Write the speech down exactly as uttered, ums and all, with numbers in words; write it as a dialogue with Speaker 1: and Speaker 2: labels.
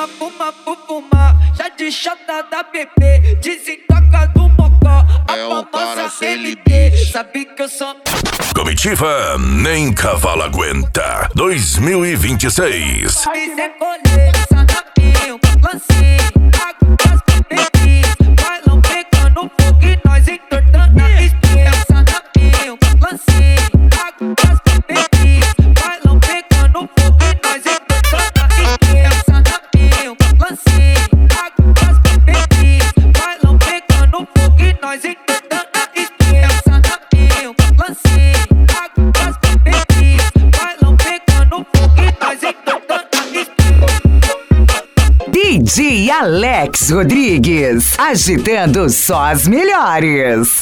Speaker 1: fuma, fuma, fuma, fuma. Já de chata da bebê, desentoca do mocó. A
Speaker 2: É um
Speaker 1: famosa
Speaker 2: cara sem
Speaker 1: L D,
Speaker 2: limite.
Speaker 1: sabe que eu sou.
Speaker 3: Comitiva Nem Cavalo Aguenta dois mil e vinte e seis.
Speaker 1: Fiz recolher, sanapinho, lancinho, água das bebês. Bailão pegando fogo e nós entortando a espinha. Sanapinho, lancinho, água das bebês. Bailão pegando fogo e nós entortando a espinha. Sanapinho, lancinho, água das bebês. Bailão pegando fogo e nós entortando a espinha. Sanapinho, lancinho, água das bebês. Bailão pegando fogo e nós entortando a espinha.
Speaker 4: D J Alex Rodrigues, agitando só as melhores.